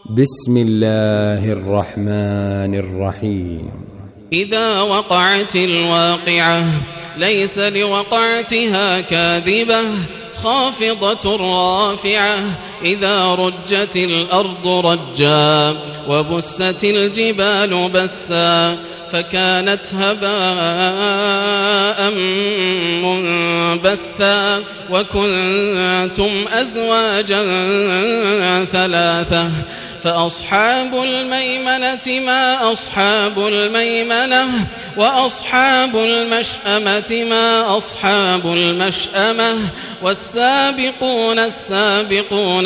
بسم الله الرحمن الرحيم. إذا وقعت الواقعة ليس لوقعتها كاذبة خافضة رافعة إذا رجت الأرض رجا وبست الجبال بسا فكانت هباء منبثا وكنتم أزواجا ثلاثة فأصحاب الميمنة ما أصحاب الميمنة وأصحاب المشأمة ما أصحاب المشأمة والسابقون السابقون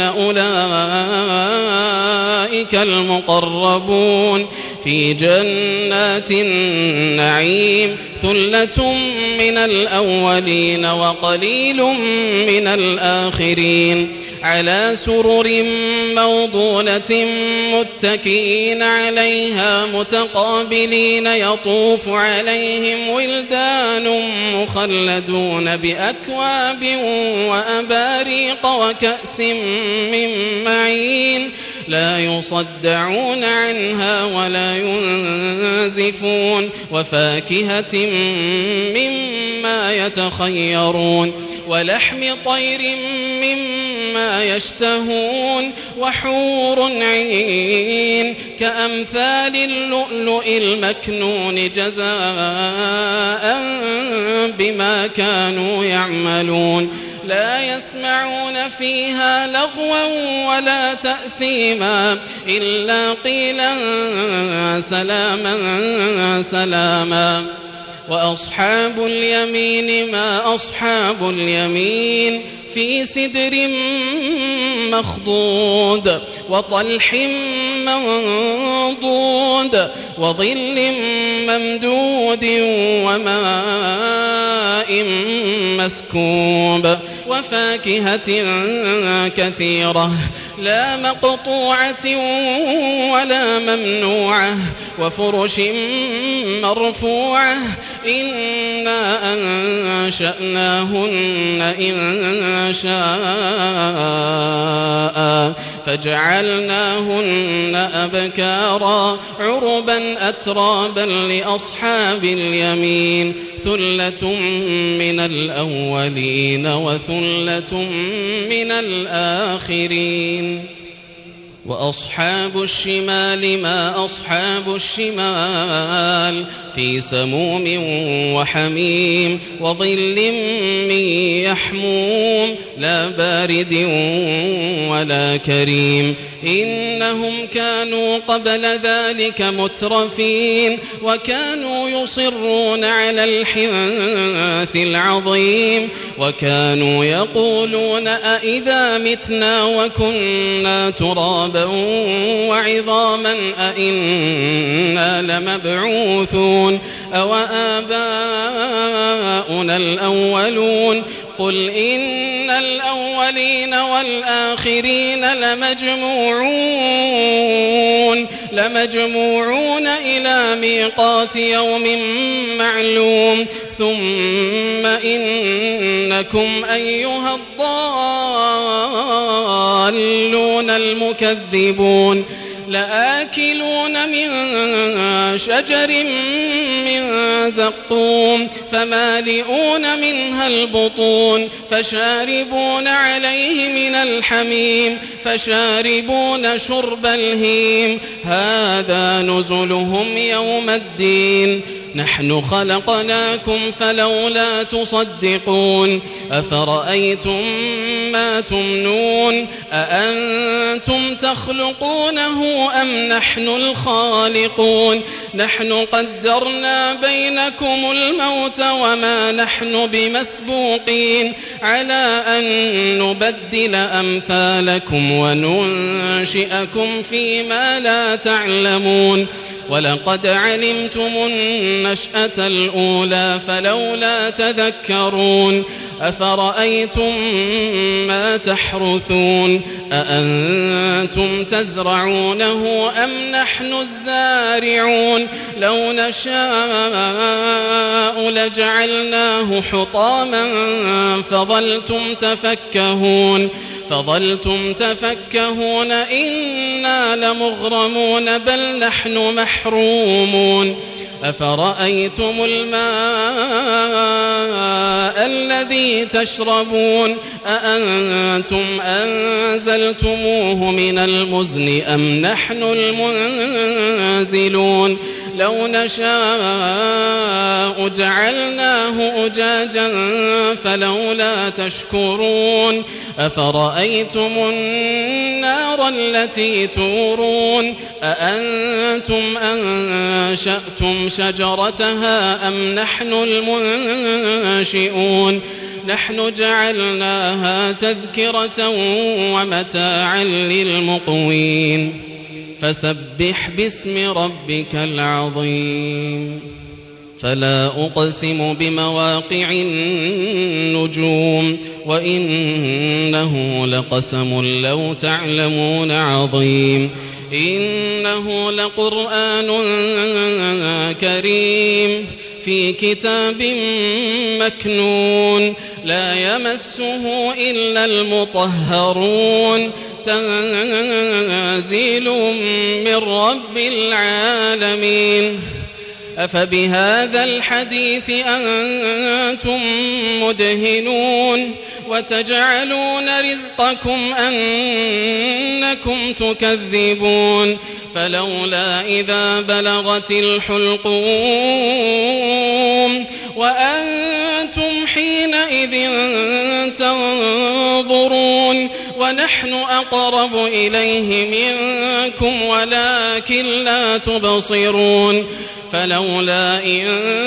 أولئك المقربون في جنات النعيم ثلة من الأولين وقليل من الآخرين على سرر موضونة متكئين عليها متقابلين يطوف عليهم ولدان مخلدون بأكواب وأباريق وكأس من معين لا يصدعون عنها ولا ينزفون وفاكهة مما يتخيرون ولحم طير مما يشتهون وحور عين كأمثال اللؤلؤ المكنون جزاء بما كانوا يعملون لا يسمعون فيها لغوا ولا تأثيما إلا قيلا سلاما سلاما وأصحاب اليمين ما أصحاب اليمين في سدر مخضود وطلح منضود وظل ممدود وماء مسكوب وفاكهة كثيرة لا مقطوعة ولا ممنوعة وفرش مرفوعة إنا أنشأناهن إن شاء فجعلناهن أبكارا عربا أترابا لأصحاب اليمين ثلة من الأولين وثلة من الآخرين وأصحاب الشمال ما أصحاب الشمال في سموم وحميم وظل من يحموم لا بارد ولا كريم إنهم كانوا قبل ذلك مترفين وكانوا يصرون على الحنث العظيم وكانوا يقولون أئذا متنا وكنا ترابا وعظاما أئنا لمبعوثون أو آباؤنا الأولون قل إن الأولين والآخرين لمجموعون إلى ميقات يوم معلوم ثم إنكم أيها الضالون المكذبون لآكلون من شجر من زقوم فمالئون منها البطون فشاربون عليه من الحميم فشاربون شرب الهيم هذا نزلهم يوم الدين نحن خلقناكم فلولا تصدقون أفرأيتم ما تمنون أأنتم تخلقونه أم نحن الخالقون نحن قدرنا بينكم الموت وما نحن بمسبوقين على أن نبدل أمثالكم وننشئكم فيما لا تعلمون ولقد علمتم النشأة الأولى فلولا تذكرون أفرأيتم ما تحرثون أأنتم تزرعونه أم نحن الزارعون لو نشاء لجعلناه حطاما فظلتم تفكهون فظلتم تفكهون إنا لمغرمون بل نحن محرومون أفرأيتم الماء الذي تشربون أأنتم أنزلتموه من المزن أم نحن المنزلون لو نشاء جعلناه أجاجا فلولا تشكرون أفرأيتم النار التي تورون أأنتم أنشأتم شجرتها أم نحن المنشئون نحن جعلناها تذكرة ومتاعا للمقوين فسبح باسم ربك العظيم فلا أقسم بمواقع النجوم وإنه لقسم لو تعلمون عظيم إنه لقرآن كريم في كتاب مكنون لا يمسه إلا المطهرون تنزيل من رب العالمين أفبهذا الحديث أنتم مدهنون وتجعلون رزقكم أنكم تكذبون فلولا إذا بلغت الحلقوم وأنتم حينئذ تنظرون ونحن أقرب إليه منكم ولكن لا تبصرون فلولا إن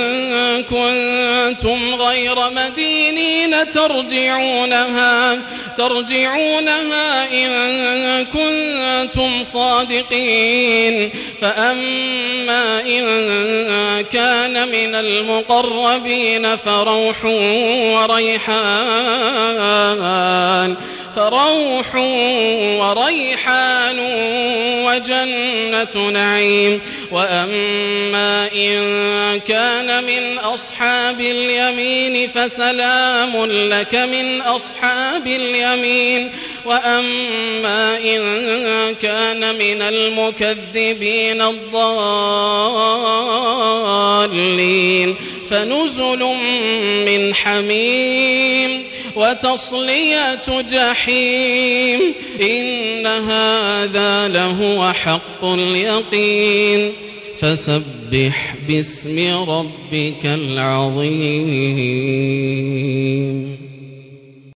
كنتم غير مدينين ترجعونها إن كنتم صادقين فأما إن كان من المقربين فروح وريحان وجنة نعيم وأما إن كان من أصحاب اليمين فسلام لك من أصحاب اليمين وأما إن كان من المكذبين الضالين فنزل من حميم وتصلية جحيم إن هذا لهو حق اليقين فسبح باسم ربك العظيم